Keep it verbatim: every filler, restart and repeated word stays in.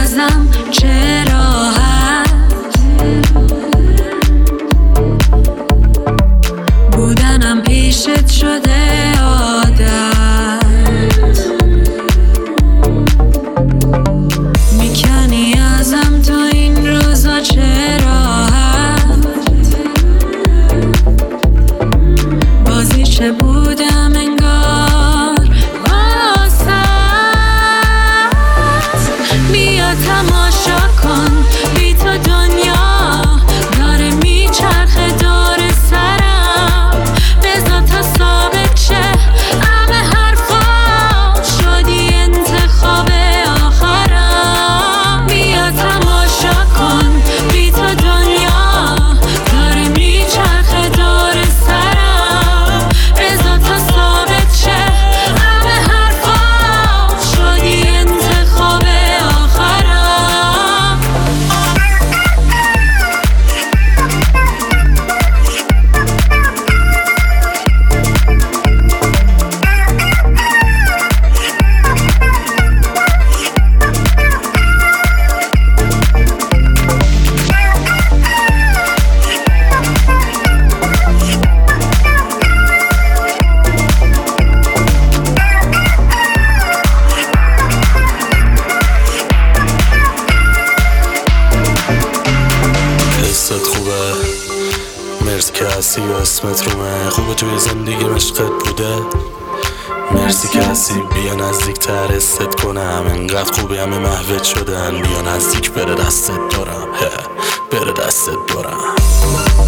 ازم چه راحت بودنم پیشت شده عادت، میکنی ازم تو این روزا چه راحت بازی چه بودم انگار واسه بیا تماشا کن بی تو دنیا داره میچرخه دور سرم بذار تا ثابت شه همه حرفا شدی انتخاب آخرم بیا تماشا کن بی تو دنیا داره میچرخه دور سرم بذار تا ثابت شه همه حرفا شدی انتخاب آخرم. حست خوبه، مرسی که هستی و اسمت رومه، خوبه توی زندگی مشقت بوده، مرسی که هستی بیا نزدیک تر حست کنم، انقدر خوبه همه محوت شدن، بیا نزدیک بره دستت دارم، بره دستت دارم.